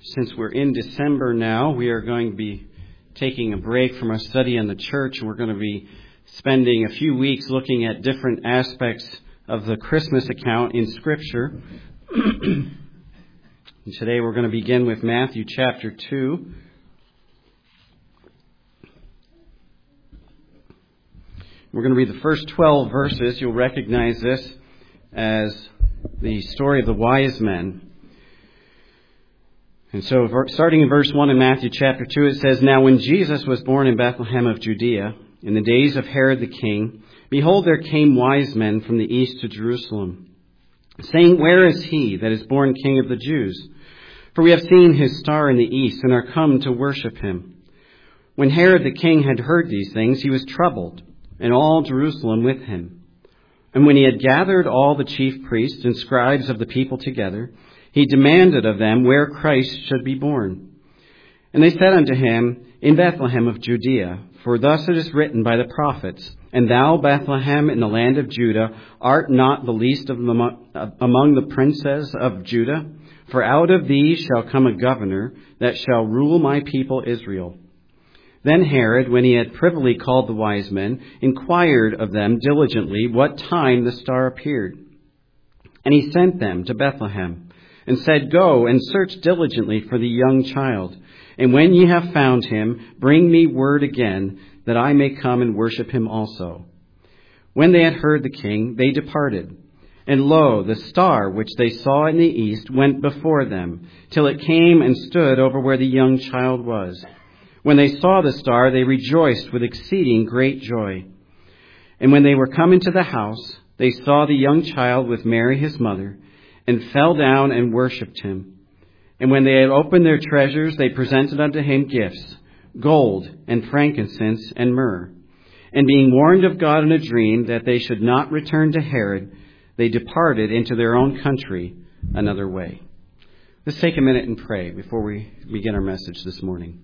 Since we're in December now, we are going to be taking a break from our study on the church. We're going to be spending a few weeks looking at different aspects of the Christmas account in Scripture. And today we're going to begin with Matthew chapter 2. We're going to read the first 12 verses. You'll recognize this as the story of the wise men. And so starting in verse 1 in Matthew chapter 2, it says, "Now when Jesus was born in Bethlehem of Judea, in the days of Herod the king, behold, there came wise men from the east to Jerusalem, saying, 'Where is he that is born King of the Jews? For we have seen his star in the east and are come to worship him.' When Herod the king had heard these things, he was troubled, and all Jerusalem with him. And when he had gathered all the chief priests and scribes of the people together, he demanded of them where Christ should be born. And they said unto him, In Bethlehem of Judea, for thus it is written by the prophets, And thou, Bethlehem, in the land of Judah, art not the least of among the princes of Judah, for out of thee shall come a governor that shall rule my people Israel. Then Herod, when he had privily called the wise men, inquired of them diligently what time the star appeared. And he sent them to Bethlehem, and said, Go and search diligently for the young child. And when ye have found him, bring me word again, that I may come and worship him also. When they had heard the king, they departed. And lo, the star which they saw in the east went before them, till it came and stood over where the young child was. When they saw the star, they rejoiced with exceeding great joy. And when they were come into the house, they saw the young child with Mary his mother, and fell down and worshipped him. And when they had opened their treasures, they presented unto him gifts, gold and frankincense and myrrh. And being warned of God in a dream that they should not return to Herod, they departed into their own country another way." Let's take a minute and pray before we begin our message this morning.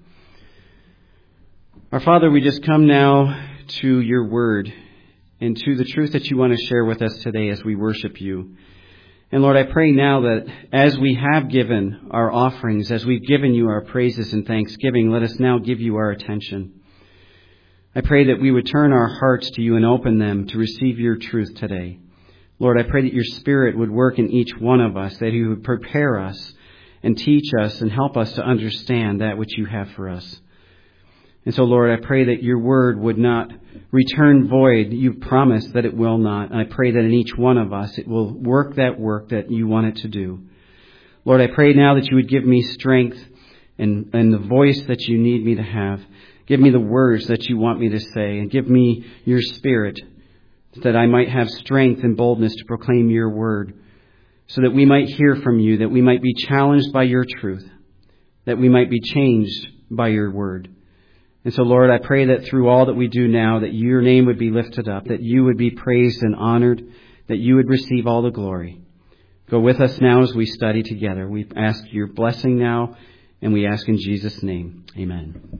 Our Father, we just come now to your word and to the truth that you want to share with us today as we worship you. And Lord, I pray now that as we have given our offerings, as we've given you our praises and thanksgiving, let us now give you our attention. I pray that we would turn our hearts to you and open them to receive your truth today. Lord, I pray that your Spirit would work in each one of us, that you would prepare us and teach us and help us to understand that which you have for us. And so, Lord, I pray that your word would not return void. You've promised that it will not. And I pray that in each one of us it will work that you want it to do. Lord, I pray now that you would give me strength and the voice that you need me to have. Give me the words that you want me to say. And give me your Spirit that I might have strength and boldness to proclaim your word, so that we might hear from you, that we might be challenged by your truth, that we might be changed by your word. And so, Lord, I pray that through all that we do now, that your name would be lifted up, that you would be praised and honored, that you would receive all the glory. Go with us now as we study together. We ask your blessing now, and we ask in Jesus' name. Amen.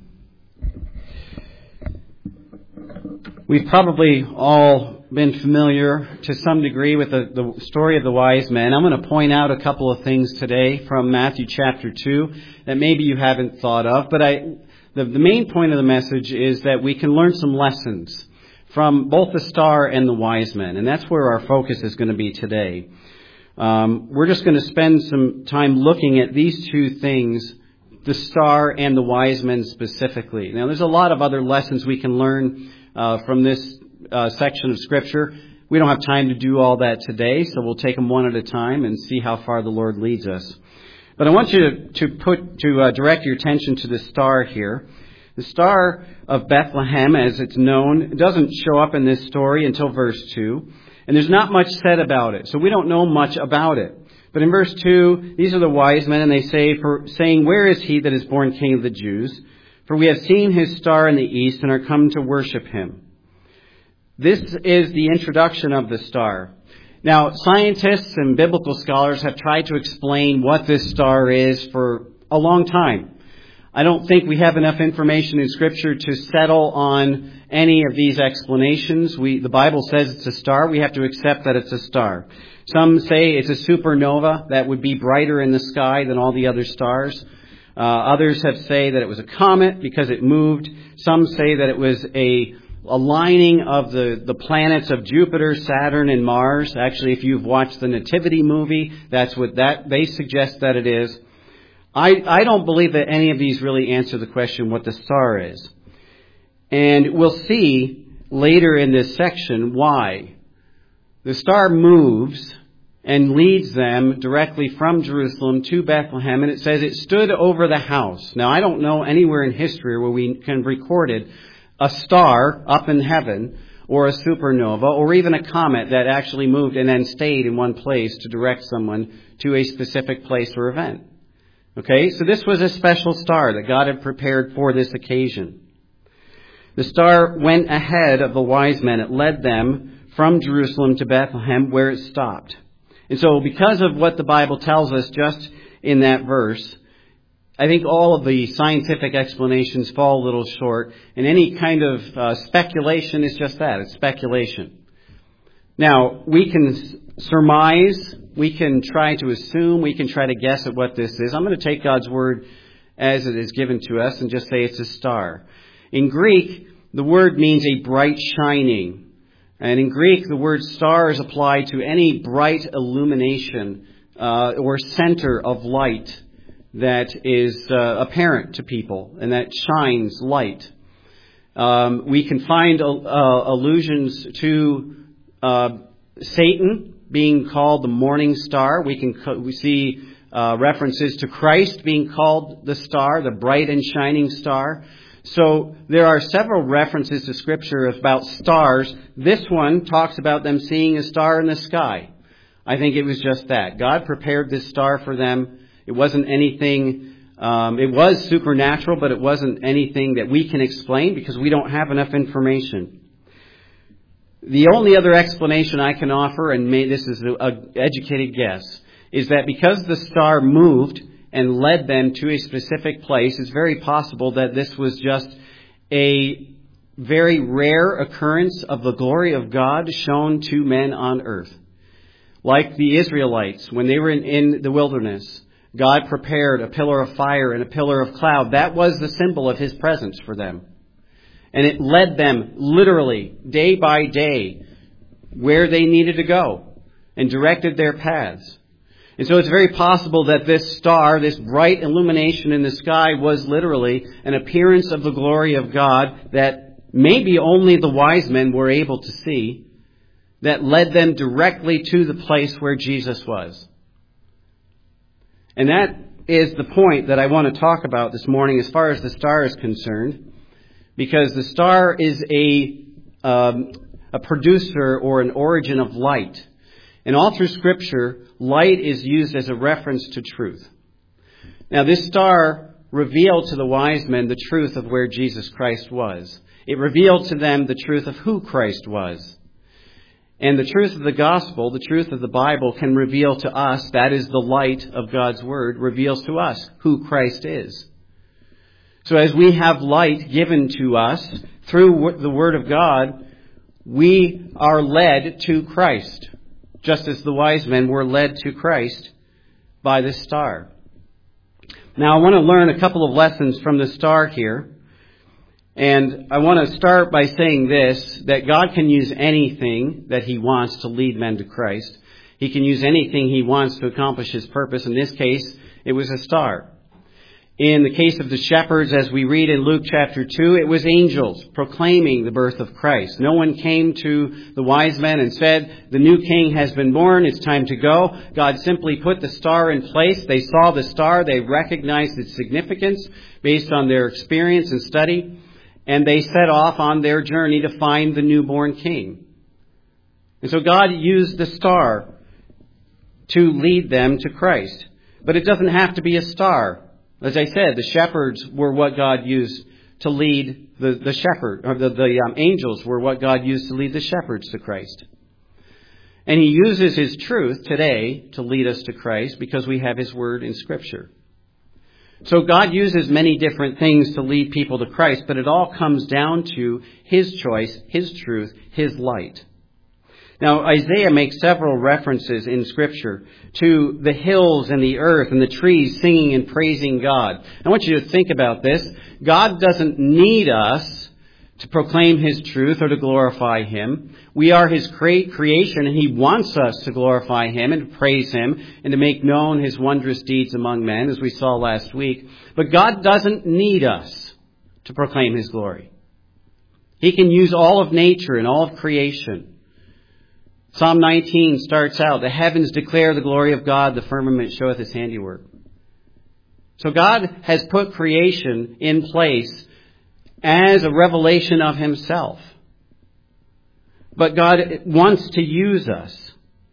We've probably all been familiar to some degree with the story of the wise men. I'm going to point out a couple of things today from Matthew chapter 2 that maybe you haven't thought of, but The main point of the message is that we can learn some lessons from both the star and the wise men. And that's where our focus is going to be today. We're just going to spend some time looking at these two things, the star and the wise men specifically. Now, there's a lot of other lessons we can learn from this section of Scripture. We don't have time to do all that today, so we'll take them one at a time and see how far the Lord leads us. But I want you to direct your attention to the star here. The star of Bethlehem, as it's known, doesn't show up in this story until verse 2. And there's not much said about it, so we don't know much about it. But in verse 2, these are the wise men, and they say, saying, Where is he that is born King of the Jews? For we have seen his star in the east and are come to worship him. This is the introduction of the star. Now, scientists and biblical scholars have tried to explain what this star is for a long time. I don't think we have enough information in Scripture to settle on any of these explanations. The Bible says it's a star. We have to accept that it's a star. Some say it's a supernova that would be brighter in the sky than all the other stars. Others have say that it was a comet because it moved. Some say that it was a aligning of the planets of Jupiter, Saturn, and Mars. Actually, if you've watched the Nativity movie, that's what they suggest that it is. I don't believe that any of these really answer the question what the star is. And we'll see later in this section why. The star moves and leads them directly from Jerusalem to Bethlehem, and it says it stood over the house. Now, I don't know anywhere in history where we can recorded a star up in heaven, or a supernova, or even a comet that actually moved and then stayed in one place to direct someone to a specific place or event. Okay, so this was a special star that God had prepared for this occasion. The star went ahead of the wise men. It led them from Jerusalem to Bethlehem, where it stopped. And so because of what the Bible tells us just in that verse, I think all of the scientific explanations fall a little short, and any kind of speculation is just that. It's speculation. Now, we can surmise, we can try to assume, we can try to guess at what this is. I'm going to take God's word as it is given to us and just say it's a star. In Greek, the word means a bright shining. And in Greek, the word star is applied to any bright illumination or center of light that is apparent to people and that shines light. We can find allusions to Satan being called the morning star. We see references to Christ being called the star, the bright and shining star. So there are several references to Scripture about stars. This one talks about them seeing a star in the sky. I think it was just that. God prepared this star for them. It wasn't anything, it was supernatural, but it wasn't anything that we can explain because we don't have enough information. The only other explanation I can offer, and this is an educated guess, is that because the star moved and led them to a specific place, it's very possible that this was just a very rare occurrence of the glory of God shown to men on earth. Like the Israelites, when they were in the wilderness, God prepared a pillar of fire and a pillar of cloud. That was the symbol of His presence for them. And it led them literally day by day where they needed to go and directed their paths. And so it's very possible that this star, this bright illumination in the sky, was literally an appearance of the glory of God that maybe only the wise men were able to see, that led them directly to the place where Jesus was. And that is the point that I want to talk about this morning as far as the star is concerned, because the star is a producer or an origin of light. And all through Scripture, light is used as a reference to truth. Now, this star revealed to the wise men the truth of where Jesus Christ was. It revealed to them the truth of who Christ was. And the truth of the gospel, the truth of the Bible, can reveal to us, that is the light of God's Word, reveals to us who Christ is. So as we have light given to us through the Word of God, we are led to Christ, just as the wise men were led to Christ by the star. Now I want to learn a couple of lessons from the star here. And I want to start by saying this, that God can use anything that He wants to lead men to Christ. He can use anything He wants to accomplish His purpose. In this case, it was a star. In the case of the shepherds, as we read in Luke chapter 2, it was angels proclaiming the birth of Christ. No one came to the wise men and said, the new king has been born, it's time to go. God simply put the star in place. They saw the star, they recognized its significance based on their experience and study. And they set off on their journey to find the newborn king. And so God used the star to lead them to Christ. But it doesn't have to be a star. As I said, the shepherds were what God used to lead the shepherd, or the angels were what God used to lead the shepherds to Christ. And He uses His truth today to lead us to Christ because we have His word in Scripture. So God uses many different things to lead people to Christ, but it all comes down to His choice, His truth, His light. Now, Isaiah makes several references in Scripture to the hills and the earth and the trees singing and praising God. I want you to think about this. God doesn't need us to proclaim His truth or to glorify Him. We are His creation, and He wants us to glorify Him and to praise Him and to make known His wondrous deeds among men, as we saw last week. But God doesn't need us to proclaim His glory. He can use all of nature and all of creation. Psalm 19 starts out, "The heavens declare the glory of God, the firmament showeth His handiwork." So God has put creation in place as a revelation of Himself. But God wants to use us.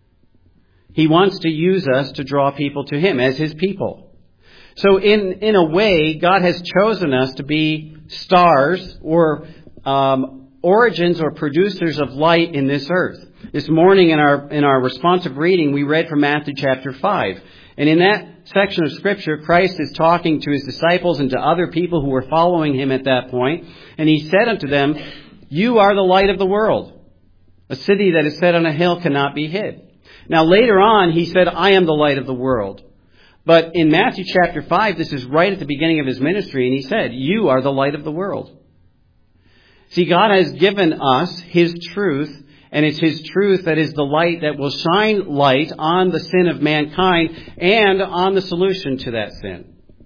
He wants to use us to draw people to Him as His people. So in a way, God has chosen us to be stars or origins or producers of light in this earth. This morning in our responsive reading, we read from Matthew chapter 5. And in that section of Scripture, Christ is talking to His disciples and to other people who were following Him at that point. And He said unto them, "You are the light of the world. A city that is set on a hill cannot be hid." Now later on, He said, "I am the light of the world." But in Matthew chapter 5, this is right at the beginning of His ministry, and He said, "You are the light of the world." See, God has given us His truth, and it's His truth that is the light that will shine light on the sin of mankind and on the solution to that sin.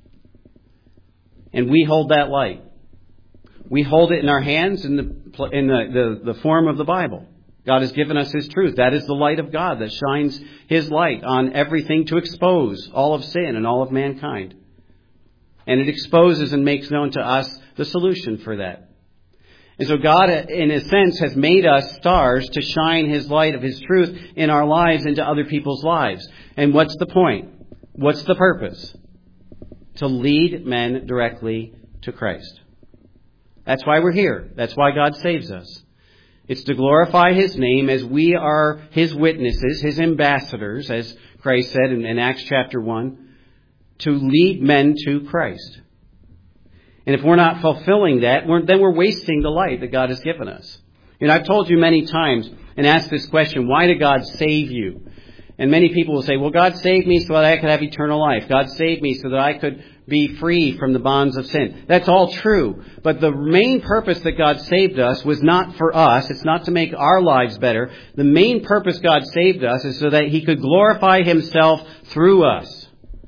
And we hold that light. We hold it in our hands in the form of the Bible. God has given us His truth. That is the light of God that shines His light on everything to expose all of sin and all of mankind. And it exposes and makes known to us the solution for that. And so God, in a sense, has made us stars to shine His light of His truth in our lives into other people's lives. And what's the point? What's the purpose? To lead men directly to Christ. That's why we're here. That's why God saves us. It's to glorify His name as we are His witnesses, His ambassadors, as Christ said in Acts chapter 1, to lead men to Christ. And if we're not fulfilling that, then we're wasting the light that God has given us. You know, I've told you many times and asked this question, why did God save you? And many people will say, well, God saved me so that I could have eternal life. God saved me so that I could be free from the bonds of sin. That's all true. But the main purpose that God saved us was not for us. It's not to make our lives better. The main purpose God saved us is so that He could glorify Himself through us.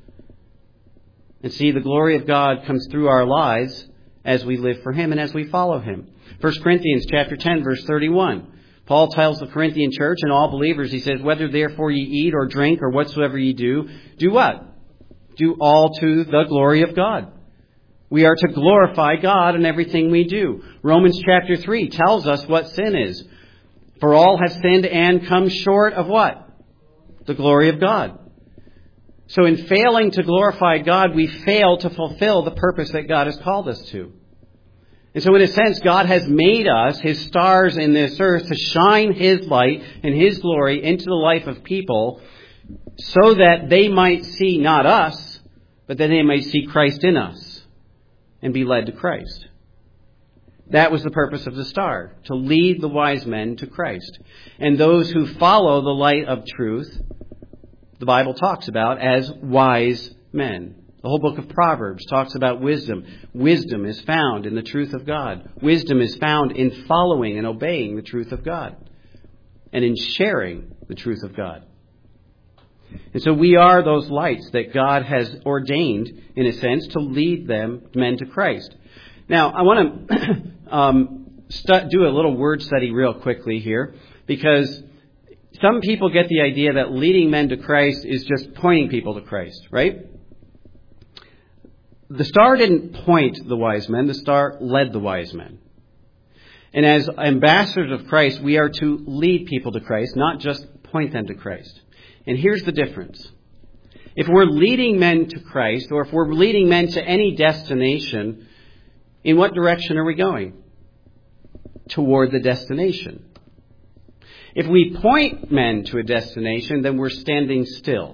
And see, the glory of God comes through our lives as we live for Him and as we follow Him. 1 Corinthians chapter 10, verse 31. Paul tells the Corinthian church and all believers, he says, "Whether therefore ye eat or drink or whatsoever ye do what? Do all to the glory of God." We are to glorify God in everything we do. Romans chapter 3 tells us what sin is. For all have sinned and come short of what? The glory of God. So in failing to glorify God, we fail to fulfill the purpose that God has called us to. And so in a sense, God has made us His stars in this earth to shine His light and His glory into the life of people so that they might see not us, but that they might see Christ in us and be led to Christ. That was the purpose of the star, to lead the wise men to Christ. And those who follow the light of truth, the Bible talks about as wise men. The whole book of Proverbs talks about wisdom. Wisdom is found in the truth of God. Wisdom is found in following and obeying the truth of God and in sharing the truth of God. And so we are those lights that God has ordained, in a sense, to lead men to Christ. Now, I want to do a little word study real quickly here, because some people get the idea that leading men to Christ is just pointing people to Christ, right? The star didn't point the wise men. The star led the wise men. And as ambassadors of Christ, we are to lead people to Christ, not just point them to Christ. And here's the difference. If we're leading men to Christ, or if we're leading men to any destination, in what direction are we going? Toward the destination. If we point men to a destination, then we're standing still.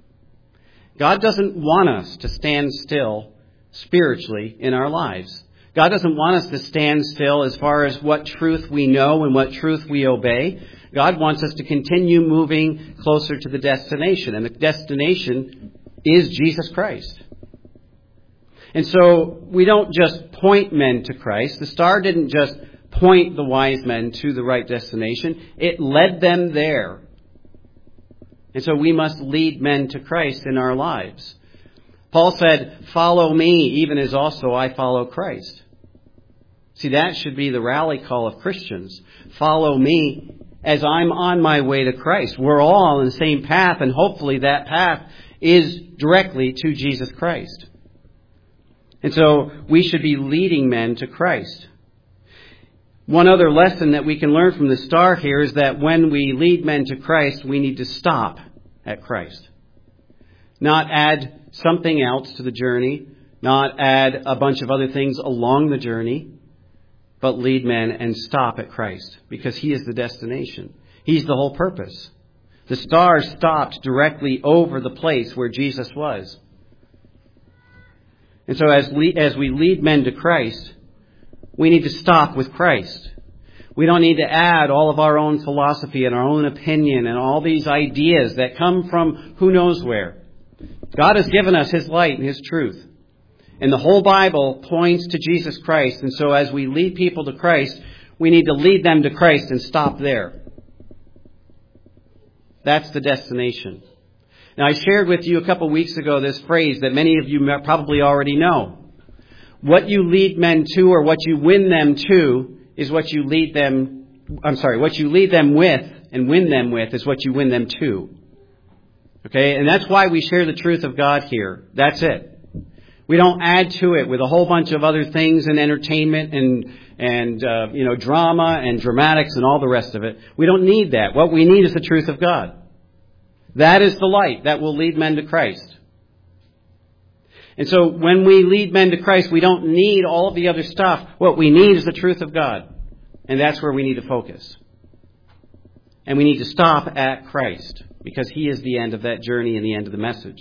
God doesn't want us to stand still spiritually in our lives. God doesn't want us to stand still as far as what truth we know and what truth we obey. God wants us to continue moving closer to the destination. And the destination is Jesus Christ. And so we don't just point men to Christ. The star didn't just point the wise men to the right destination. It led them there. And so we must lead men to Christ in our lives. Paul said, "Follow me, even as also I follow Christ." See, that should be the rally call of Christians. Follow me as I'm on my way to Christ. We're all on the same path, and hopefully that path is directly to Jesus Christ. And so we should be leading men to Christ. One other lesson that we can learn from the star here is that when we lead men to Christ, we need to stop at Christ. Not add something else to the journey, not add a bunch of other things along the journey, but lead men and stop at Christ, because He is the destination. He's the whole purpose. The star stopped directly over the place where Jesus was. And so as we lead men to Christ, we need to stop with Christ. We don't need to add all of our own philosophy and our own opinion and all these ideas that come from who knows where. God has given us His light and His truth. And the whole Bible points to Jesus Christ. And so as we lead people to Christ, we need to lead them to Christ and stop there. That's the destination. Now, I shared with you a couple weeks ago this phrase that many of you probably already know. What you lead men to, or what you win them to, is what you lead them... what you lead them with and win them with is what you win them to. Okay? And that's why we share the truth of God here. That's it. We don't add to it with a whole bunch of other things and entertainment and drama and dramatics and all the rest of it. We don't need that. What we need is the truth of God. That is the light that will lead men to Christ. And so when we lead men to Christ, we don't need all of the other stuff. What we need is the truth of God. And that's where we need to focus. And we need to stop at Christ, because He is the end of that journey and the end of the message.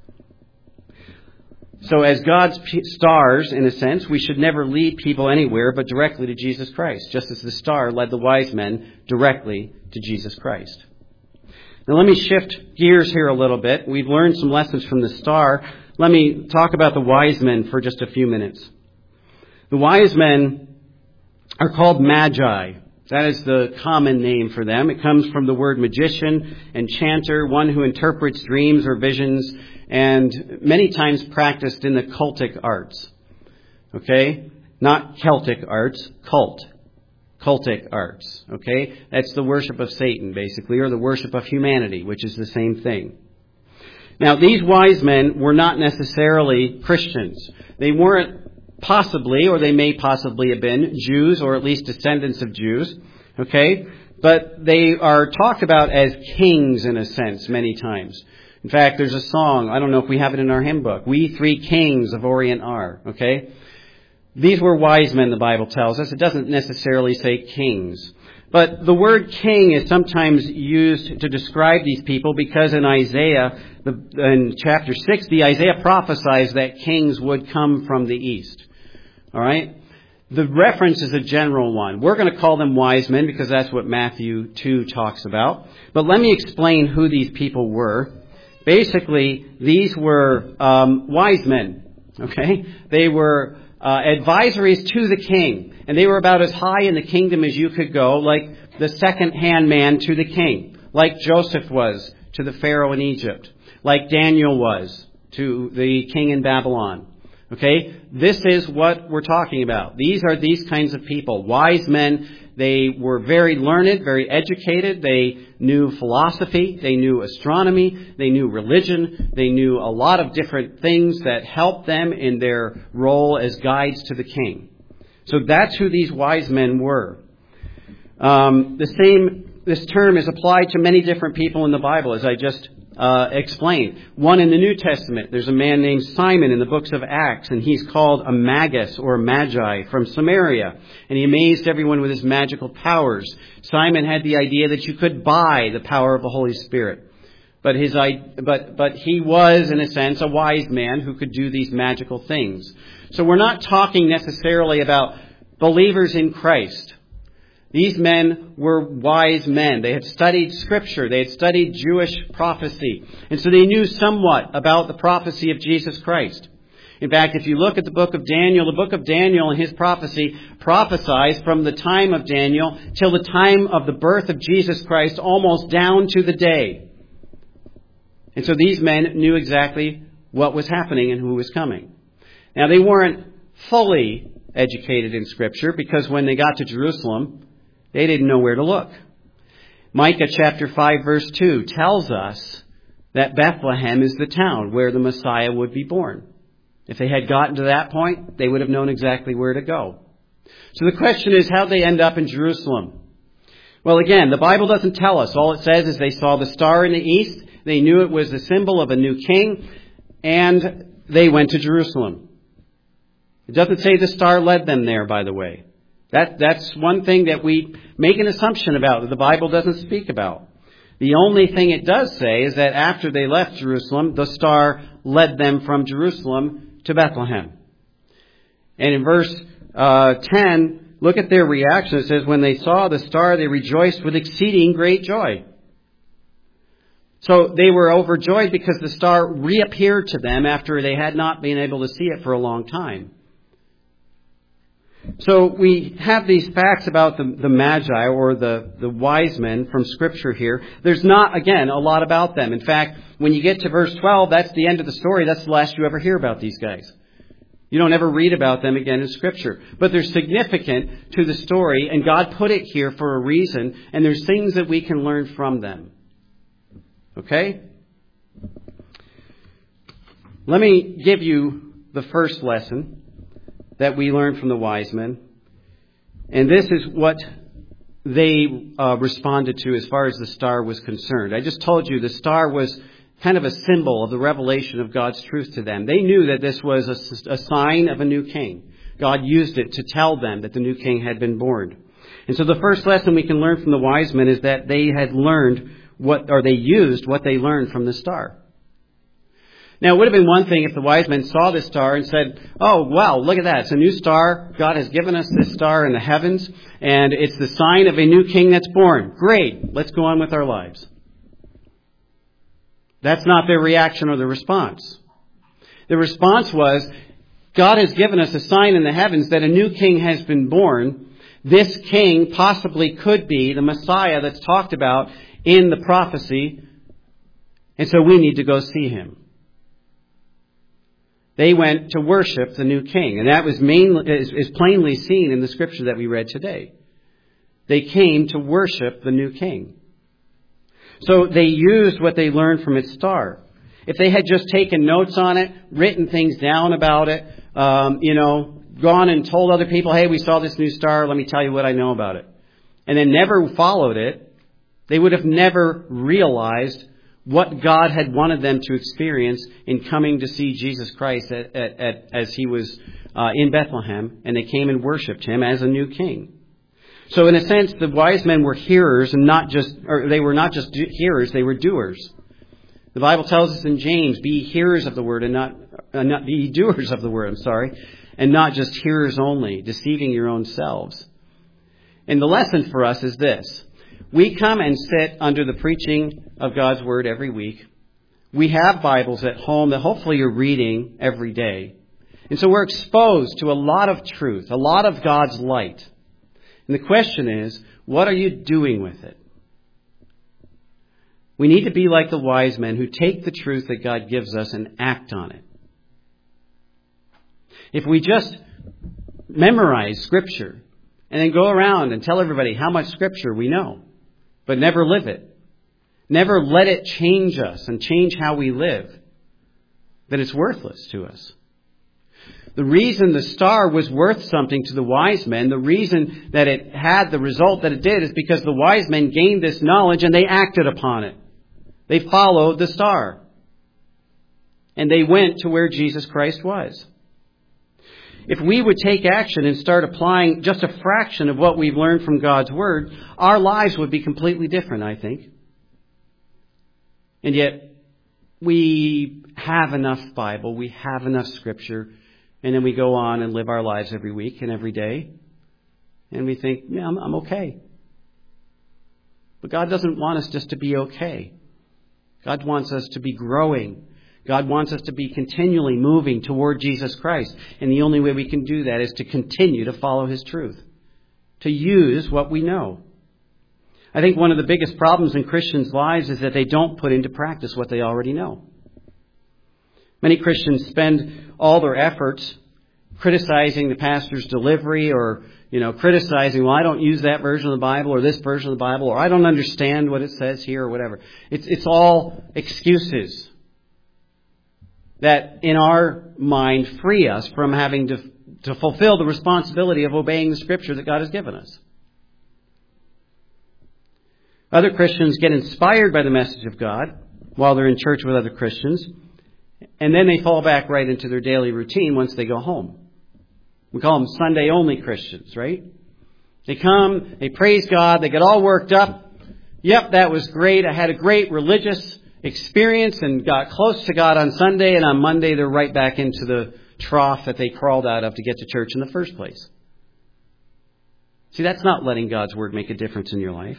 So as God's stars, in a sense, we should never lead people anywhere but directly to Jesus Christ, just as the star led the wise men directly to Jesus Christ. Now let me shift gears here a little bit. We've learned some lessons from the star. Let me talk about the wise men for just a few minutes. The wise men are called magi. That is the common name for them. It comes from the word magician, enchanter, one who interprets dreams or visions, and many times practiced in the cultic arts. Okay? Not Celtic arts, cultic arts. Okay? That's the worship of Satan, basically, or the worship of humanity, which is the same thing. Now, these wise men were not necessarily Christians. They weren't possibly, or they may possibly have been, Jews, or at least descendants of Jews. Okay? But they are talked about as kings, in a sense, many times. In fact, there's a song, I don't know if we have it in our hymn book, "We Three Kings of Orient Are." Okay? These were wise men, the Bible tells us. It doesn't necessarily say kings. But the word king is sometimes used to describe these people because in Isaiah, in chapter 60, Isaiah prophesies that kings would come from the east. All right? The reference is a general one. We're going to call them wise men because that's what Matthew 2 talks about. But let me explain who these people were. Basically, these were wise men. Okay? They were advisories to the king. And they were about as high in the kingdom as you could go, like the second-hand man to the king. Like Joseph was to the Pharaoh in Egypt. Like Daniel was to the king in Babylon. Okay? This is what we're talking about. These are these kinds of people. Wise men. They were very learned, very educated. They knew philosophy. They knew astronomy. They knew religion. They knew a lot of different things that helped them in their role as guides to the king. So that's who these wise men were. This term is applied to many different people in the Bible, as I just explained. One in the New Testament, there's a man named Simon in the books of Acts, and he's called a magus or magi from Samaria. And he amazed everyone with his magical powers. Simon had the idea that you could buy the power of the Holy Spirit. But he was, in a sense, a wise man who could do these magical things. So we're not talking necessarily about believers in Christ. These men were wise men. They had studied Scripture. They had studied Jewish prophecy. And so they knew somewhat about the prophecy of Jesus Christ. In fact, if you look at the book of Daniel and his prophecy prophesies from the time of Daniel till the time of the birth of Jesus Christ, almost down to the day. And so these men knew exactly what was happening and who was coming. Now, they weren't fully educated in Scripture because when they got to Jerusalem, they didn't know where to look. Micah chapter 5 verse 2 tells us that Bethlehem is the town where the Messiah would be born. If they had gotten to that point, they would have known exactly where to go. So the question is, how'd they end up in Jerusalem? Well, again, the Bible doesn't tell us. All it says is they saw the star in the east. They knew it was the symbol of a new king, and they went to Jerusalem. It doesn't say the star led them there, by the way. That's one thing that we make an assumption about that the Bible doesn't speak about. The only thing it does say is that after they left Jerusalem, the star led them from Jerusalem to Bethlehem. And in verse 10, look at their reaction. It says, when they saw the star, they rejoiced with exceeding great joy. So they were overjoyed because the star reappeared to them after they had not been able to see it for a long time. So we have these facts about the Magi or the wise men from Scripture here. There's not, again, a lot about them. In fact, when you get to verse 12, that's the end of the story. That's the last you ever hear about these guys. You don't ever read about them again in Scripture. But they're significant to the story, and God put it here for a reason, and there's things that we can learn from them. Okay? Let me give you the first lesson that we learned from the wise men. And this is what they responded to as far as the star was concerned. I just told you the star was kind of a symbol of the revelation of God's truth to them. They knew that this was a sign of a new king. God used it to tell them that the new king had been born. And so the first lesson we can learn from the wise men is that they had learned they used what they learned from the star. Now, it would have been one thing if the wise men saw this star and said, oh, wow, look at that. It's a new star. God has given us this star in the heavens, and it's the sign of a new king that's born. Great. Let's go on with our lives. That's not their reaction or their response. The response was, God has given us a sign in the heavens that a new king has been born. This king possibly could be the Messiah that's talked about in the prophecy, and so we need to go see him. They went to worship the new king, and that was is plainly seen in the scripture that we read today. They came to worship the new king. So they used what they learned from its star. If they had just taken notes on it, written things down about it, gone and told other people, hey, we saw this new star, let me tell you what I know about it, and then never followed it, they would have never realized what God had wanted them to experience in coming to see Jesus Christ as he was in Bethlehem, and they came and worshipped him as a new king. So in a sense, the wise men were hearers and they were not just hearers, they were doers. The Bible tells us in James, be hearers of the word and not be doers of the word, and not just hearers only, deceiving your own selves. And the lesson for us is this. We come and sit under the preaching of God's Word every week. We have Bibles at home that hopefully you're reading every day. And so we're exposed to a lot of truth, a lot of God's light. And the question is, what are you doing with it? We need to be like the wise men who take the truth that God gives us and act on it. If we just memorize Scripture and then go around and tell everybody how much Scripture we know, but never live it, never let it change us and change how we live, then it's worthless to us. The reason the star was worth something to the wise men, the reason that it had the result that it did, is because the wise men gained this knowledge and they acted upon it. They followed the star. And they went to where Jesus Christ was. If we would take action and start applying just a fraction of what we've learned from God's Word, our lives would be completely different, I think. And yet, we have enough Bible, we have enough Scripture, and then we go on and live our lives every week and every day, and we think, yeah, I'm okay. But God doesn't want us just to be okay. God wants us to be growing. God wants us to be continually moving toward Jesus Christ. And the only way we can do that is to continue to follow His truth, to use what we know. I think one of the biggest problems in Christians' lives is that they don't put into practice what they already know. Many Christians spend all their efforts criticizing the pastor's delivery or, criticizing, well, I don't use that version of the Bible or this version of the Bible, or I don't understand what it says here or whatever. It's all excuses that in our mind free us from having to fulfill the responsibility of obeying the Scripture that God has given us. Other Christians get inspired by the message of God while they're in church with other Christians, and then they fall back right into their daily routine once they go home. We call them Sunday-only Christians, right? They come, they praise God, they get all worked up. Yep, that was great. I had a great religious experience and got close to God on Sunday, and on Monday they're right back into the trough that they crawled out of to get to church in the first place. See, that's not letting God's Word make a difference in your life.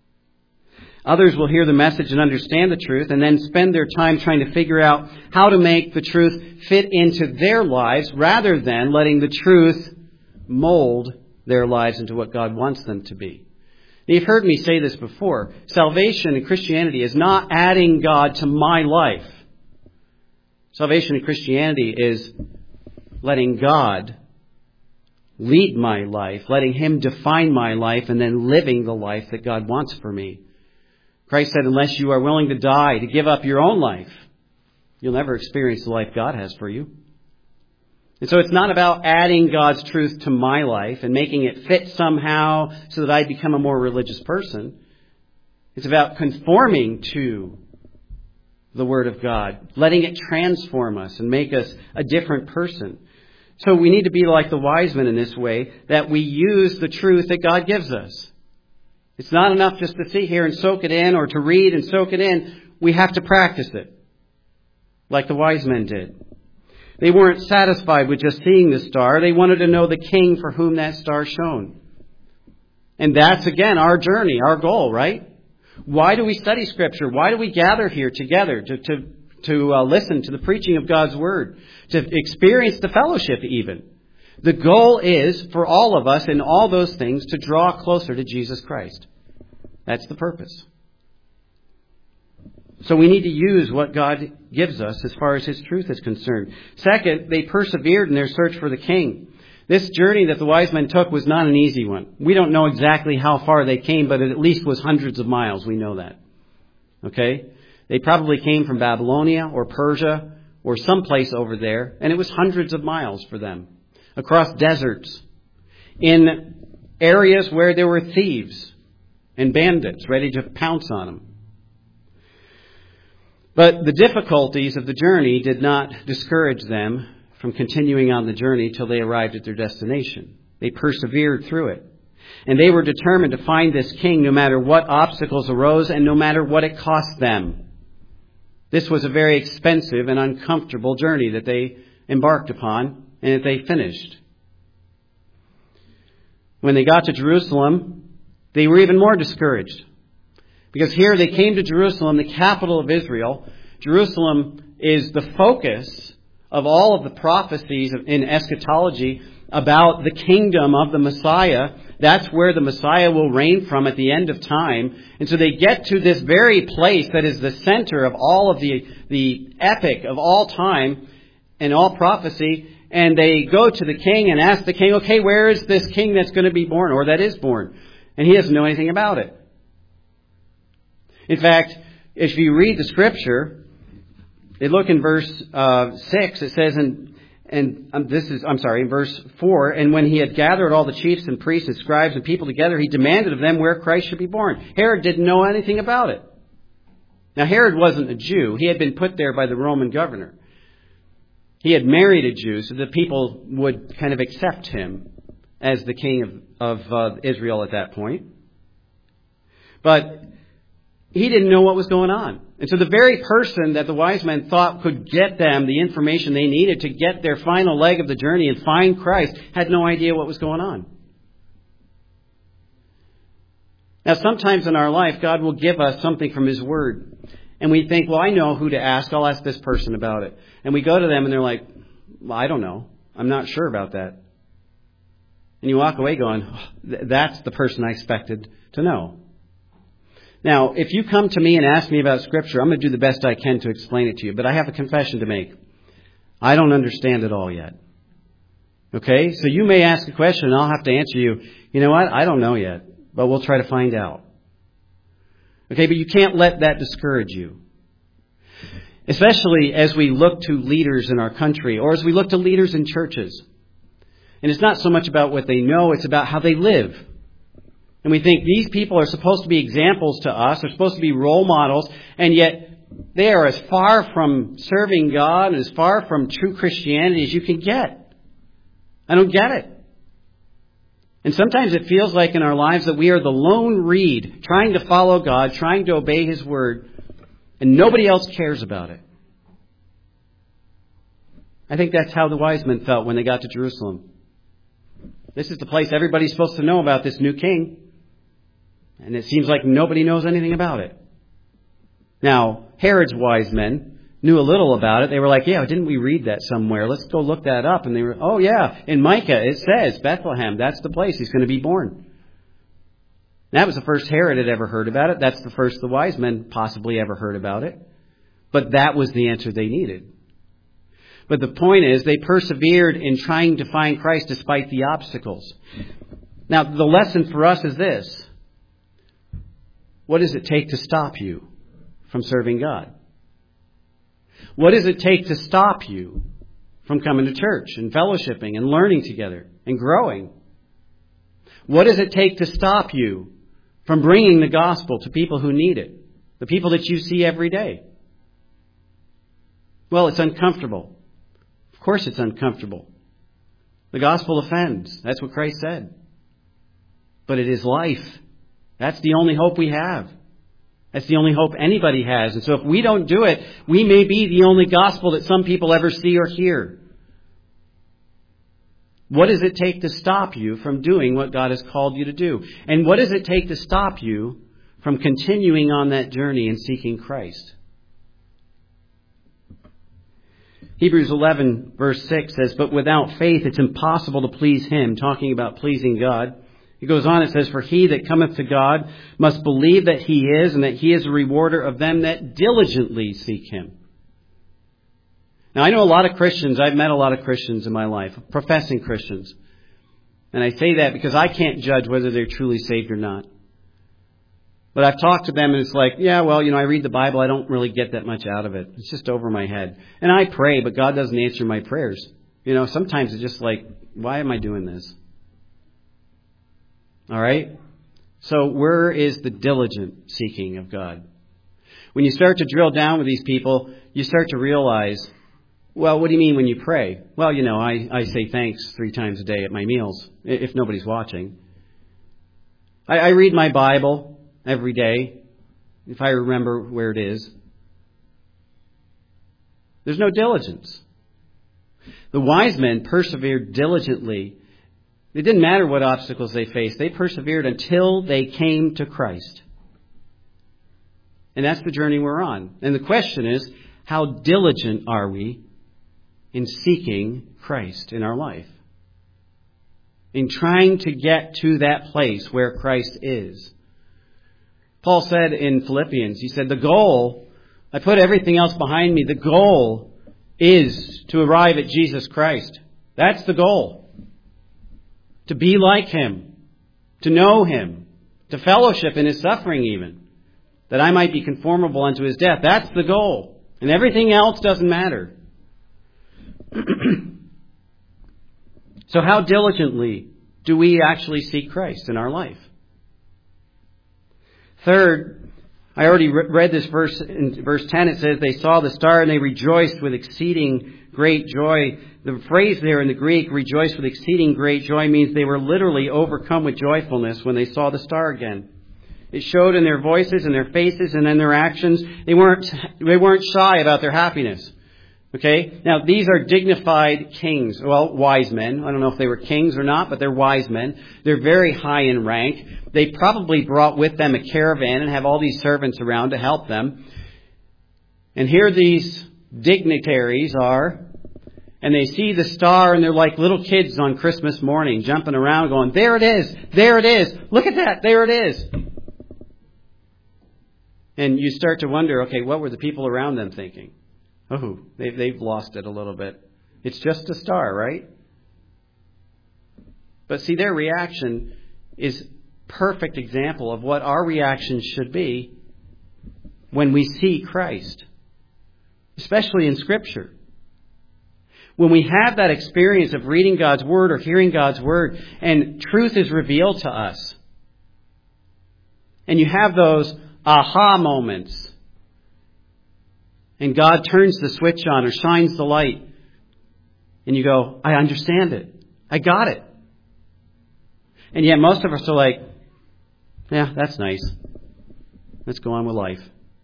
Others will hear the message and understand the truth and then spend their time trying to figure out how to make the truth fit into their lives rather than letting the truth mold their lives into what God wants them to be. Now, you've heard me say this before. Salvation in Christianity is not adding God to my life. Salvation in Christianity is letting God lead my life, letting Him define my life, and then living the life that God wants for me. Christ said, unless you are willing to die, to give up your own life, you'll never experience the life God has for you. And so it's not about adding God's truth to my life and making it fit somehow so that I become a more religious person. It's about conforming to the Word of God, letting it transform us and make us a different person. So we need to be like the wise men in this way, that we use the truth that God gives us. It's not enough just to sit here and soak it in or to read and soak it in. We have to practice it, like the wise men did. They weren't satisfied with just seeing the star. They wanted to know the King for whom that star shone. And that's, again, our journey, our goal, right? Why do we study Scripture? Why do we gather here together to listen to the preaching of God's Word, to experience the fellowship even? The goal is for all of us in all those things to draw closer to Jesus Christ. That's the purpose. So we need to use what God gives us as far as His truth is concerned. Second, they persevered in their search for the King. This journey that the wise men took was not an easy one. We don't know exactly how far they came, but it at least was hundreds of miles. We know that. Okay? They probably came from Babylonia or Persia or someplace over there, and it was hundreds of miles for them. Across deserts, in areas where there were thieves and bandits ready to pounce on them. But the difficulties of the journey did not discourage them from continuing on the journey till they arrived at their destination. They persevered through it. And they were determined to find this King no matter what obstacles arose and no matter what it cost them. This was a very expensive and uncomfortable journey that they embarked upon and that they finished. When they got to Jerusalem, they were even more discouraged. Because here they came to Jerusalem, the capital of Israel. Jerusalem is the focus of all of the prophecies in eschatology about the kingdom of the Messiah. That's where the Messiah will reign from at the end of time. And so they get to this very place that is the center of all of the epic of all time and all prophecy. And they go to the king and ask the king, okay, where is this king that's going to be born or that is born? And he doesn't know anything about it. In fact, if you read the Scripture, they look in verse 6, it says, in verse 4, and when he had gathered all the chiefs and priests and scribes and people together, he demanded of them where Christ should be born. Herod didn't know anything about it. Now, Herod wasn't a Jew. He had been put there by the Roman governor. He had married a Jew so that people would kind of accept him as the king of Israel at that point. But He didn't know what was going on. And so the very person that the wise men thought could get them the information they needed to get their final leg of the journey and find Christ had no idea what was going on. Now, sometimes in our life, God will give us something from His Word. And we think, well, I know who to ask. I'll ask this person about it. And we go to them and they're like, well, I don't know. I'm not sure about that. And you walk away going, oh, that's the person I expected to know. Now, if you come to me and ask me about Scripture, I'm going to do the best I can to explain it to you. But I have a confession to make. I don't understand it all yet. Okay? So you may ask a question and I'll have to answer you, you know what? I don't know yet. But we'll try to find out. Okay, but you can't let that discourage you. Especially as we look to leaders in our country or as we look to leaders in churches. And it's not so much about what they know, it's about how they live. And we think these people are supposed to be examples to us, they're supposed to be role models, and yet they are as far from serving God and as far from true Christianity as you can get. I don't get it. And sometimes it feels like in our lives that we are the lone reed trying to follow God, trying to obey His Word, and nobody else cares about it. I think that's how the wise men felt when they got to Jerusalem. This is the place everybody's supposed to know about this new king. And it seems like nobody knows anything about it. Now, Herod's wise men knew a little about it. They were like, yeah, didn't we read that somewhere? Let's go look that up. And they were, oh yeah, in Micah it says Bethlehem. That's the place He's going to be born. That was the first Herod had ever heard about it. That's the first the wise men possibly ever heard about it. But that was the answer they needed. But the point is, they persevered in trying to find Christ despite the obstacles. Now, the lesson for us is this. What does it take to stop you from serving God? What does it take to stop you from coming to church and fellowshipping and learning together and growing? What does it take to stop you from bringing the gospel to people who need it? The people that you see every day? Well, it's uncomfortable. Of course it's uncomfortable. The gospel offends. That's what Christ said. But it is life. That's the only hope we have. That's the only hope anybody has. And so if we don't do it, we may be the only gospel that some people ever see or hear. What does it take to stop you from doing what God has called you to do? And what does it take to stop you from continuing on that journey and seeking Christ? Hebrews 11 verse 6 says, but without faith it's impossible to please Him, talking about pleasing God. It goes on, it says, for he that cometh to God must believe that He is, and that He is a rewarder of them that diligently seek Him. Now, I know a lot of Christians, I've met a lot of Christians in my life, professing Christians. And I say that because I can't judge whether they're truly saved or not. But I've talked to them and it's like, yeah, well, I read the Bible, I don't really get that much out of it. It's just over my head. And I pray, but God doesn't answer my prayers. Sometimes it's just like, why am I doing this? All right? So where is the diligent seeking of God? When you start to drill down with these people, you start to realize, well, what do you mean when you pray? Well, I say thanks 3 times a day at my meals, if nobody's watching. I read my Bible every day, if I remember where it is. There's no diligence. The wise men persevered diligently. It didn't matter what obstacles they faced. They persevered until they came to Christ. And that's the journey we're on. And the question is, how diligent are we in seeking Christ in our life? In trying to get to that place where Christ is. Paul said in Philippians, he said, the goal, I put everything else behind me. The goal is to arrive at Jesus Christ. That's the goal. To be like Him, to know Him, to fellowship in His suffering even, that I might be conformable unto His death. That's the goal. And everything else doesn't matter. So how diligently do we actually seek Christ in our life? Third, I already read this verse. In verse 10 it says, they saw the star and they rejoiced with exceeding great joy. The phrase there in the Greek, rejoiced with exceeding great joy, means they were literally overcome with joyfulness when they saw the star again. It showed in their voices and their faces and in their actions. They weren't shy about their happiness. Okay? Now, these are dignified kings. Well, wise men. I don't know if they were kings or not, but they're wise men. They're very high in rank. They probably brought with them a caravan and have all these servants around to help them. And here these dignitaries are, and they see the star, and they're like little kids on Christmas morning, jumping around going, there it is, there it is, look at that, there it is. And you start to wonder, okay, what were the people around them thinking? Oh, they've lost it a little bit. It's just a star, right? But see, their reaction is perfect example of what our reaction should be when we see Christ, especially in Scripture. When we have that experience of reading God's Word or hearing God's Word and truth is revealed to us, and you have those aha moments, and God turns the switch on or shines the light, and you go, I understand it. I got it. And yet most of us are like, yeah, that's nice. Let's go on with life.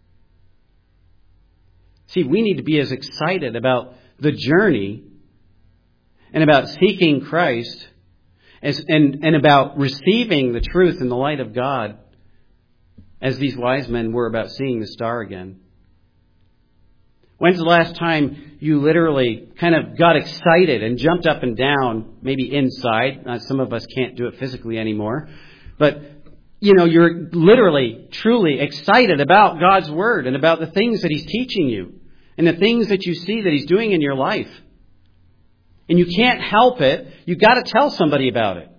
See, we need to be as excited about the journey and about seeking Christ and about receiving the truth in the light of God as these wise men were about seeing the star again. When's the last time you literally kind of got excited and jumped up and down, maybe inside? Some of us can't do it physically anymore. But, you're literally, truly excited about God's Word and about the things that He's teaching you and the things that you see that He's doing in your life. And you can't help it. You've got to tell somebody about it.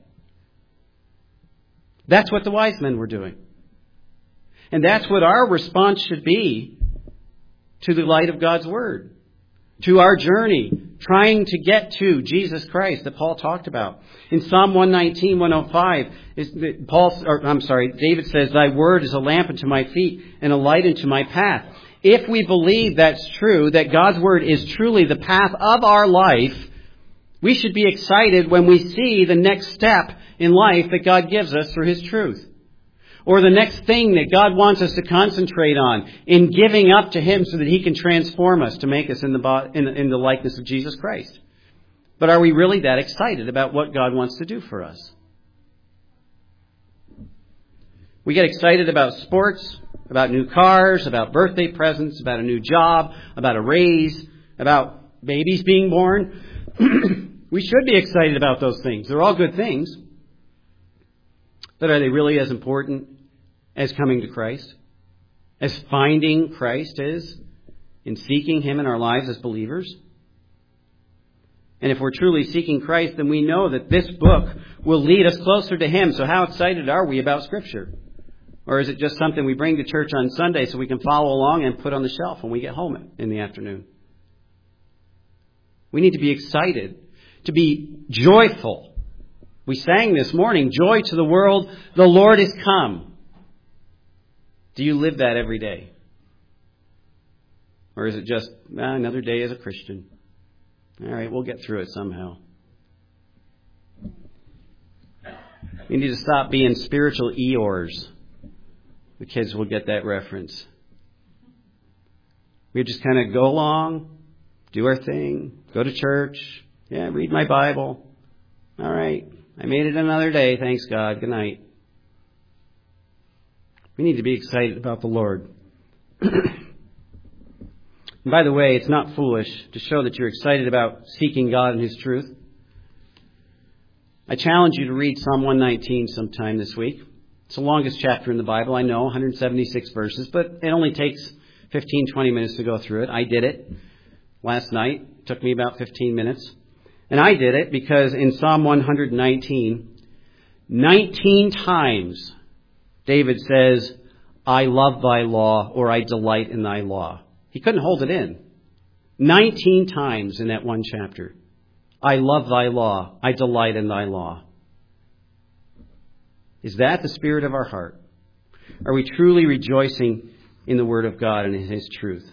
That's what the wise men were doing. And that's what our response should be to the light of God's Word, to our journey, trying to get to Jesus Christ that Paul talked about. In Psalm 119, 105, David says, Thy Word is a lamp unto my feet and a light unto my path. If we believe that's true, that God's Word is truly the path of our life, we should be excited when we see the next step in life that God gives us through His truth. Or the next thing that God wants us to concentrate on in giving up to Him so that He can transform us to make us in the likeness of Jesus Christ. But are we really that excited about what God wants to do for us? We get excited about sports, about new cars, about birthday presents, about a new job, about a raise, about babies being born. We should be excited about those things. They're all good things. But are they really as important as coming to Christ? As finding Christ is in seeking Him in our lives as believers? And if we're truly seeking Christ, then we know that this book will lead us closer to Him. So how excited are we about Scripture? Or is it just something we bring to church on Sunday so we can follow along and put on the shelf when we get home in the afternoon? We need to be excited, to be joyful. We sang this morning, joy to the world, the Lord is come. Do you live that every day? Or is it just another day as a Christian? All right, we'll get through it somehow. We need to stop being spiritual Eeyores. The kids will get that reference. We just kind of go along, do our thing, go to church, read my Bible. All right. I made it another day. Thanks, God. Good night. We need to be excited about the Lord. And by the way, it's not foolish to show that you're excited about seeking God and His truth. I challenge you to read Psalm 119 sometime this week. It's the longest chapter in the Bible, I know, 176 verses, but it only takes 15, 20 minutes to go through it. I did it last night. It took me about 15 minutes. And I did it because in Psalm 119, 19 times David says, I love thy law, or I delight in thy law. He couldn't hold it in. 19 times in that one chapter. I love thy law. I delight in thy law. Is that the spirit of our heart? Are we truly rejoicing in the Word of God and in His truth?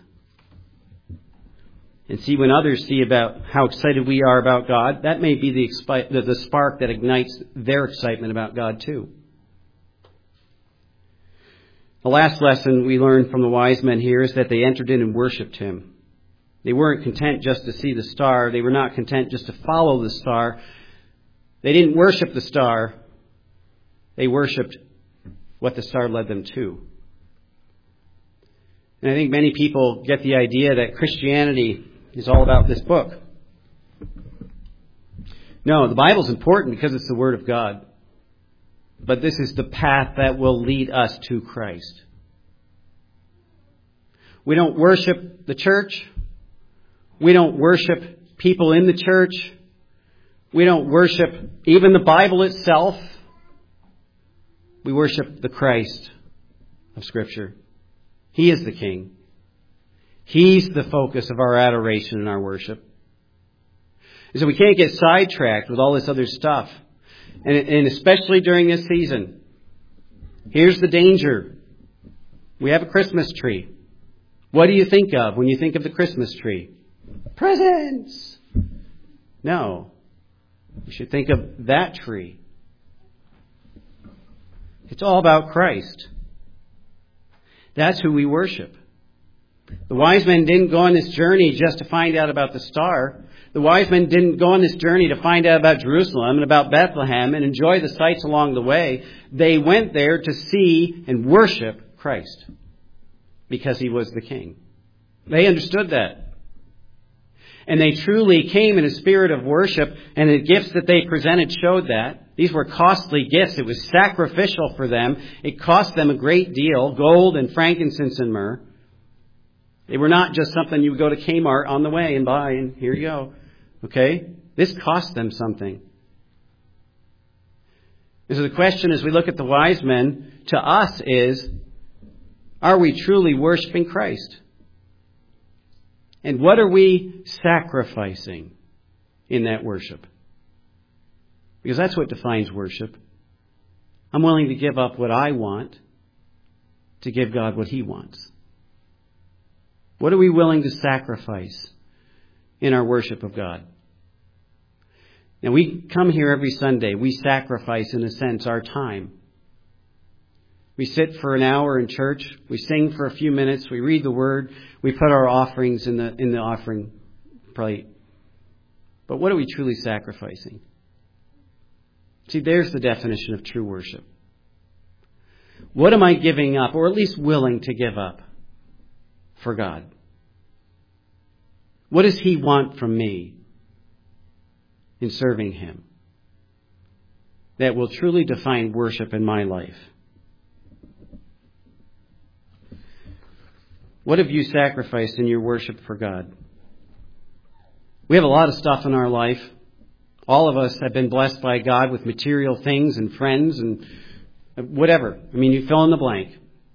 And see, when others see about how excited we are about God, that may be the spark that ignites their excitement about God too. The last lesson we learned from the wise men here is that they entered in and worshipped him. They weren't content just to see the star. They were not content just to follow the star. They didn't worship the star. They worshipped what the star led them to. And I think many people get the idea that Christianity is all about this book. No, the Bible's important because it's the Word of God. But this is the path that will lead us to Christ. We don't worship the church. We don't worship people in the church. We don't worship even the Bible itself. We worship the Christ of Scripture. He is the King. He's the focus of our adoration and our worship. And so we can't get sidetracked with all this other stuff. And especially during this season. Here's the danger. We have a Christmas tree. What do you think of when you think of the Christmas tree? Presents! No. You should think of that tree. It's all about Christ. That's who we worship. The wise men didn't go on this journey just to find out about the star. The wise men didn't go on this journey to find out about Jerusalem and about Bethlehem and enjoy the sights along the way. They went there to see and worship Christ because he was the King. They understood that. And they truly came in a spirit of worship, and the gifts that they presented showed that. These were costly gifts. It was sacrificial for them. It cost them a great deal, gold and frankincense and myrrh. They were not just something you would go to Kmart on the way and buy, and here you go. Okay? This cost them something. And so the question as we look at the wise men to us is, are we truly worshiping Christ? And what are we sacrificing in that worship? Because that's what defines worship. I'm willing to give up what I want to give God what He wants. What are we willing to sacrifice in our worship of God? Now, we come here every Sunday. We sacrifice, in a sense, our time. We sit for an hour in church. We sing for a few minutes. We read the Word. We put our offerings in the offering plate. But what are we truly sacrificing? See, there's the definition of true worship. What am I giving up, or at least willing to give up, for God? What does He want from me in serving Him that will truly define worship in my life? What have you sacrificed in your worship for God? We have a lot of stuff in our life. All of us have been blessed by God with material things and friends and whatever. I mean, you fill in the blank.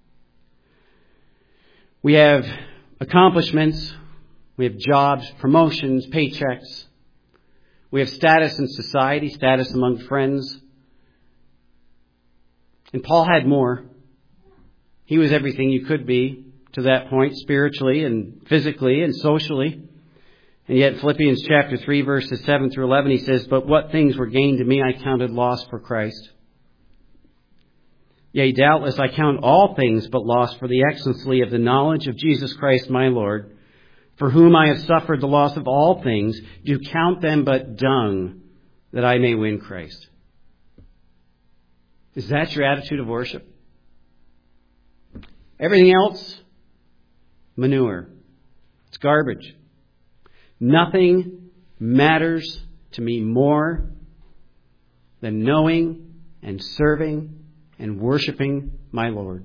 We have accomplishments. We have jobs, promotions, paychecks. We have status in society, status among friends. And Paul had more. He was everything you could be to that point, spiritually and physically and socially. And yet Philippians chapter 3, verses 7 through 11, he says, "But what things were gained to me I counted loss for Christ. Yea, doubtless I count all things but loss for the excellency of the knowledge of Jesus Christ my Lord, for whom I have suffered the loss of all things, do count them but dung, that I may win Christ." Is that your attitude of worship? Everything else, manure. It's garbage. Nothing matters to me more than knowing and serving and worshiping my Lord.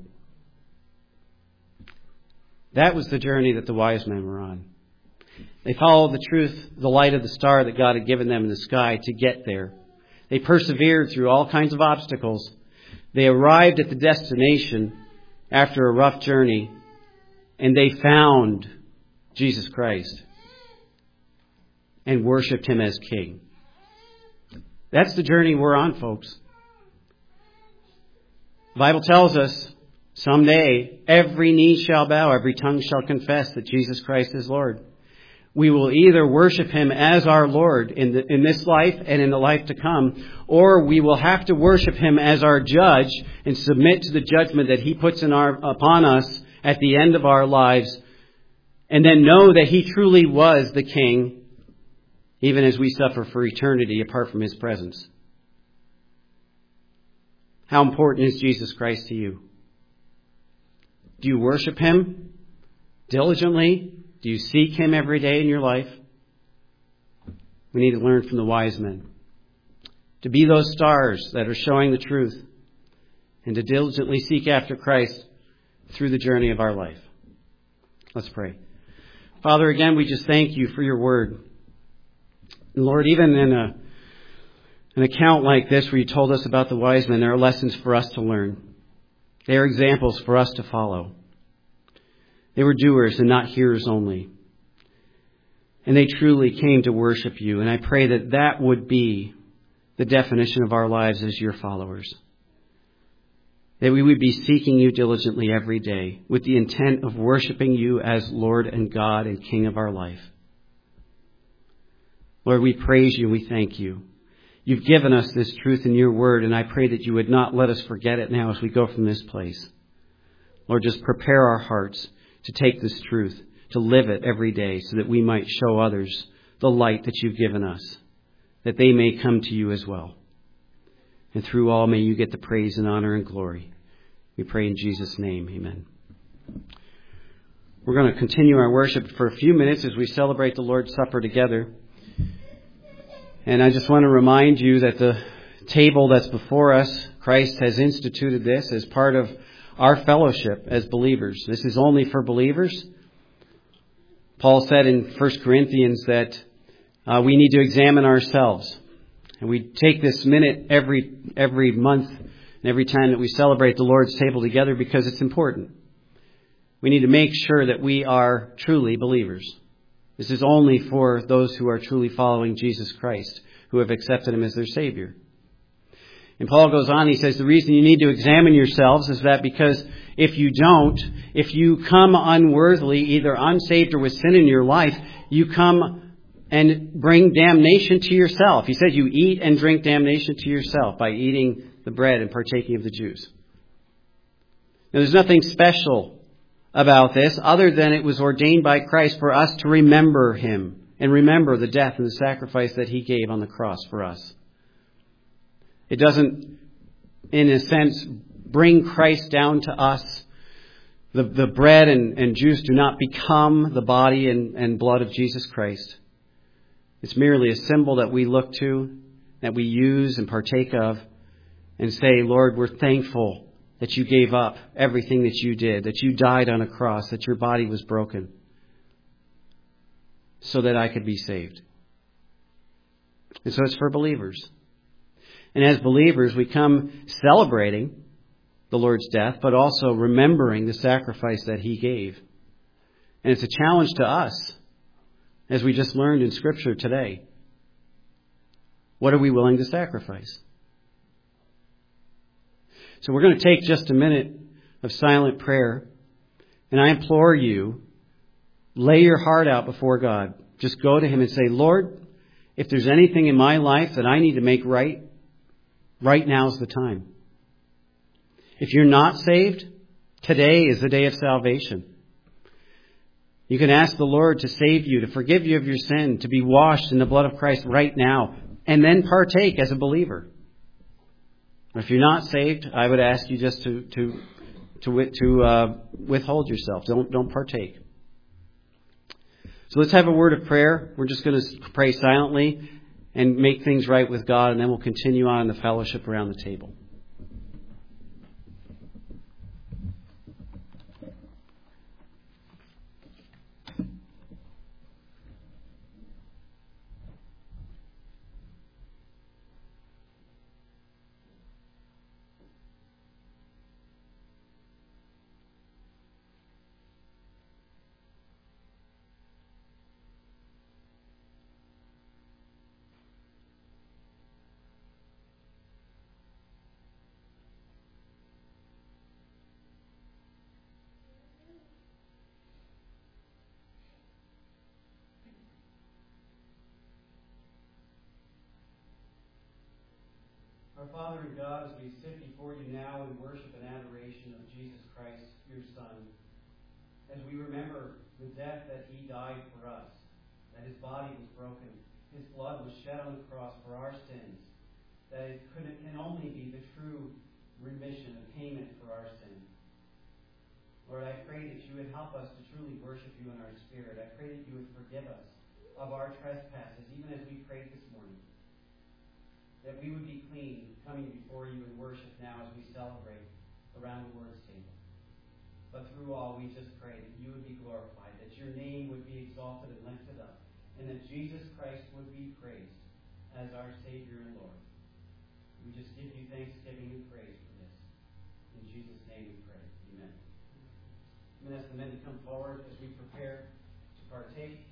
That was the journey that the wise men were on. They followed the truth, the light of the star that God had given them in the sky to get there. They persevered through all kinds of obstacles. They arrived at the destination after a rough journey, and they found Jesus Christ and worshipped Him as King. That's the journey we're on, folks. The Bible tells us someday every knee shall bow, every tongue shall confess that Jesus Christ is Lord. we will either worship Him as our Lord in this life and in the life to come, or we will have to worship Him as our judge and submit to the judgment that He puts upon us at the end of our lives, and then know that He truly was the King, even as we suffer for eternity apart from His presence. How important is Jesus Christ to you? Do you worship Him diligently? Do you seek Him every day in your life? We need to learn from the wise men. To be those stars that are showing the truth. And to diligently seek after Christ through the journey of our life. Let's pray. Father, again, we just thank You for Your word. And Lord, even in an account like this where You told us about the wise men, there are lessons for us to learn. They are examples for us to follow. They were doers and not hearers only. And they truly came to worship You. And I pray that that would be the definition of our lives as Your followers. That we would be seeking You diligently every day with the intent of worshiping You as Lord and God and King of our life. Lord, we praise You. We thank You. You've given us this truth in Your word, and I pray that You would not let us forget it now as we go from this place. Lord, just prepare our hearts to take this truth, to live it every day so that we might show others the light that You've given us, that they may come to You as well. And through all, may You get the praise and honor and glory. We pray in Jesus' name. Amen. We're going to continue our worship for a few minutes as we celebrate the Lord's Supper together. And I just want to remind you that the table that's before us, Christ has instituted this as part of our fellowship as believers. This is only for believers. Paul said in 1 Corinthians that we need to examine ourselves. And we take this minute every month and every time that we celebrate the Lord's table together because it's important. We need to make sure that we are truly believers. This is only for those who are truly following Jesus Christ, who have accepted Him as their Savior. And Paul goes on, he says, the reason you need to examine yourselves is that because if you don't, if you come unworthily, either unsaved or with sin in your life, you come and bring damnation to yourself. He said you eat and drink damnation to yourself by eating the bread and partaking of the juice. Now, there's nothing special about this other than it was ordained by Christ for us to remember Him and remember the death and the sacrifice that He gave on the cross for us. It doesn't, in a sense, bring Christ down to us. The bread and juice do not become the body and blood of Jesus Christ. It's merely a symbol that we look to, that we use and partake of, and say, Lord, we're thankful that You gave up everything that You did, that You died on a cross, that Your body was broken, so that I could be saved. And so it's for believers. And as believers, we come celebrating the Lord's death, but also remembering the sacrifice that He gave. And it's a challenge to us, as we just learned in Scripture today. What are we willing to sacrifice? So we're going to take just a minute of silent prayer. And I implore you, lay your heart out before God. Just go to Him and say, Lord, if there's anything in my life that I need to make right, right now's the time. If you're not saved, today is the day of salvation. You can ask the Lord to save you, to forgive you of your sin, to be washed in the blood of Christ right now, and then partake as a believer. If you're not saved, I would ask you just to withhold yourself. Don't partake. So let's have a word of prayer. We're just going to pray silently and make things right with God, and then we'll continue on in the fellowship around the table. Our Father and God, as we sit before you now in worship and adoration of Jesus Christ, your Son, as we remember the death that he died for us, that his body was broken, his blood was shed on the cross for our sins, that it can only be the true remission and payment for our sin. Lord, I pray that you would help us to truly worship you in our spirit. I pray that you would forgive us of our trespasses, even as we prayed this morning. That we would be clean coming before you in worship now as we celebrate around the Lord's table. But through all, we just pray that you would be glorified, that your name would be exalted and lifted up, and that Jesus Christ would be praised as our Savior and Lord. We just give you thanksgiving and praise for this. In Jesus' name we pray. Amen. I'm going to ask the men to come forward as we prepare to partake.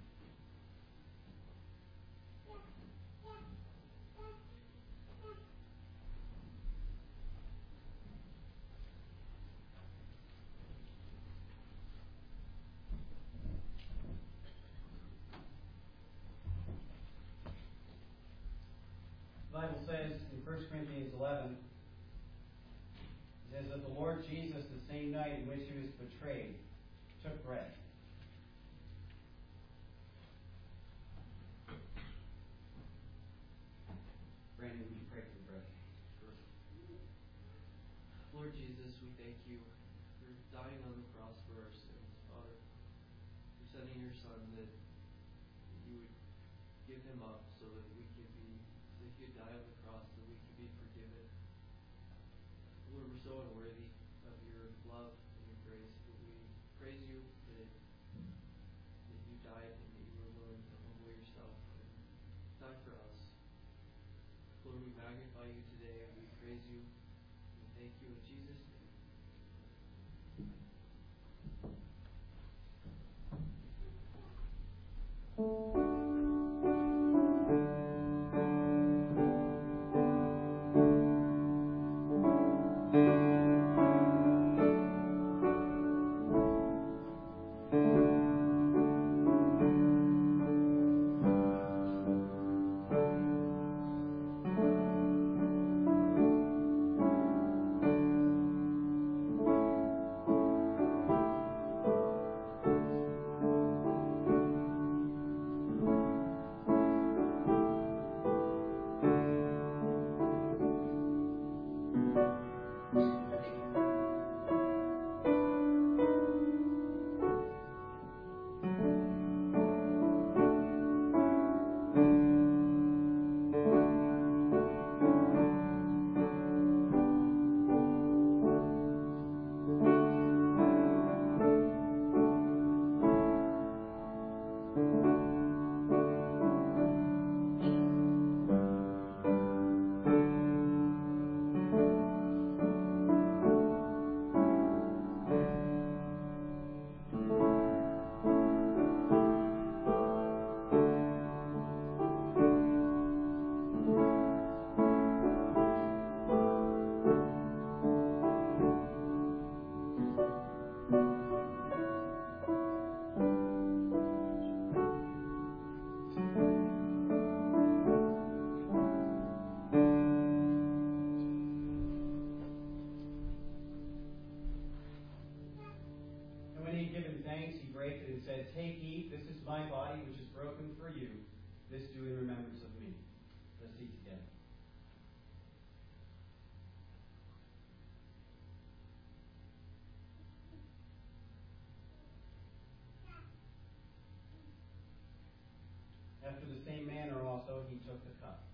The Bible says in 1 Corinthians 11, it says that the Lord Jesus, the same night in which he was betrayed, took bread. Brandon, would you pray for the bread? Sure. Lord Jesus, we thank you for dying on the cross for our sins, Father. For sending your Son that you would give him up so that we could be, so he could die on the cross, so we could be forgiven. Lord, we're so unworthy of your love and your grace, but we praise you that you died and that you were willing to humble yourself and die for us. Lord, we magnify you today and we praise you and thank you in Jesus' name. Take, eat, this is my body which is broken for you. This do in remembrance of me. Let's eat together. After the same manner also he took the cup.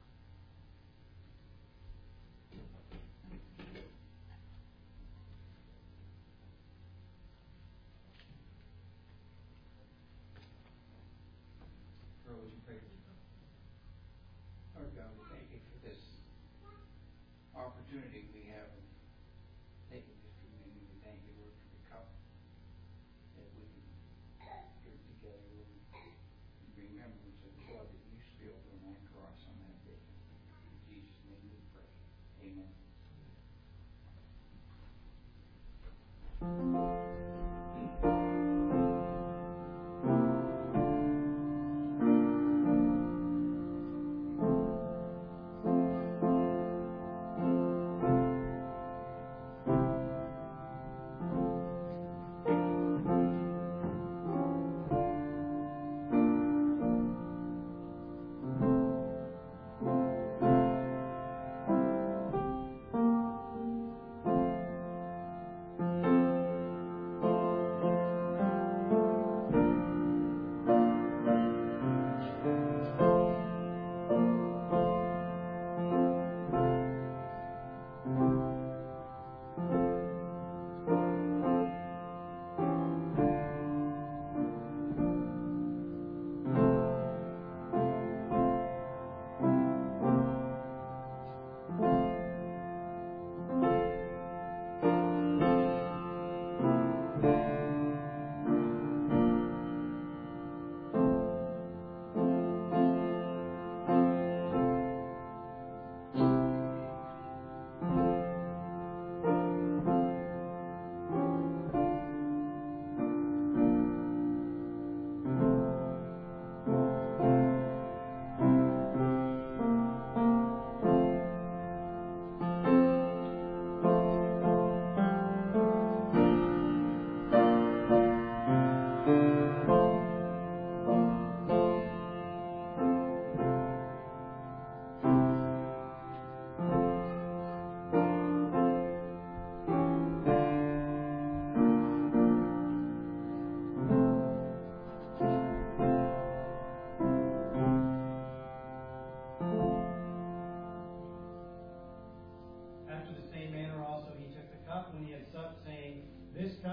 Would you pray for me? Lord God, we thank you for this opportunity we have of taking this communion. We thank you, Lord, for the cup that we can drink together, Lord, in remembrance of the blood that you spilled on that cross on that day. In Jesus' name we pray. Amen.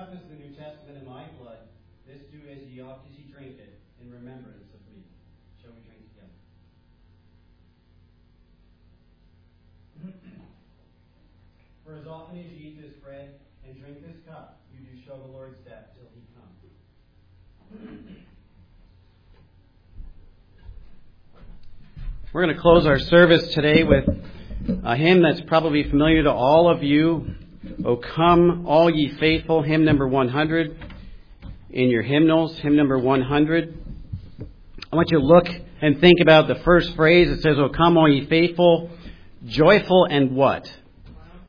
cup is the New Testament in my blood. This do as ye oft as ye drink it in remembrance of me. Shall we drink together? For as often as ye eat this bread and drink this cup, you do show the Lord's death till he comes. We're going to close our service today with a hymn that's probably familiar to all of you. O come, all ye faithful, hymn number 100 in your hymnals, hymn number 100. I want you to look and think about the first phrase. It says, O come, all ye faithful, joyful and what?